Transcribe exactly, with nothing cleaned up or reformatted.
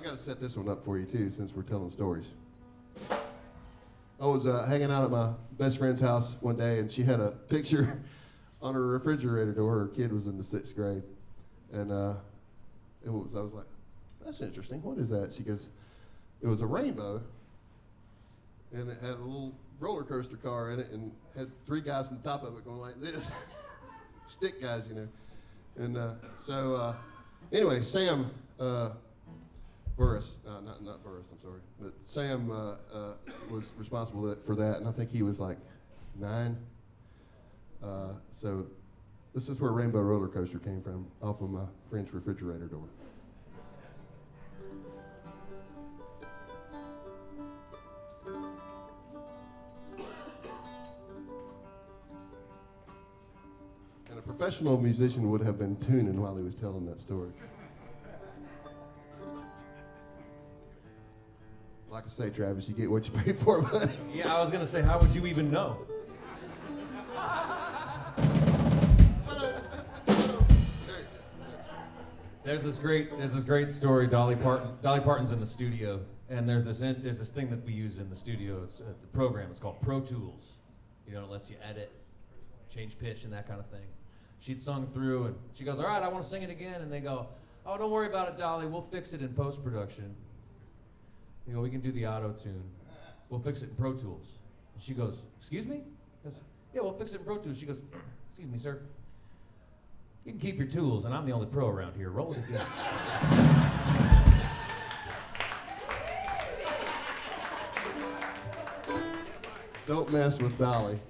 got to set this one up for you too, since we're telling stories. I was uh, hanging out at my best friend's house one day, and she had a picture on her refrigerator door. Her kid was in the sixth grade, and uh, it was. I was like, "That's interesting. What is that?" She goes, "It was a rainbow, and it had a little roller coaster car in it, and had three guys on top of it going like this, stick guys, you know." And uh, so, uh, anyway, Sam. Uh, Burris, uh, not not Burris, I'm sorry, but Sam uh, uh, was responsible for that, and I think he was like nine. Uh, so this is where Rainbow Roller Coaster came from, off of my friend's refrigerator door. And a professional musician would have been tuning while he was telling that story. Like I say, Travis, you get what you pay for, buddy. Yeah, I was gonna say, how would you even know? There's this great, there's this great story. Dolly Parton, Dolly Parton's in the studio, and there's this, in, there's this thing that we use in the studio. It's uh, the program. It's called Pro Tools. You know, it lets you edit, change pitch, and that kind of thing. She'd sung through, and she goes, "All right, I want to sing it again," and they go, "Oh, don't worry about it, Dolly. We'll fix it in post production. You know, we can do the auto-tune. We'll fix it in Pro Tools." And she goes, "Excuse me?" I goes, "Yeah, we'll fix it in Pro Tools." She goes, "Excuse me, sir. You can keep your tools, and I'm the only pro around here. Roll it again." Don't mess with Dolly.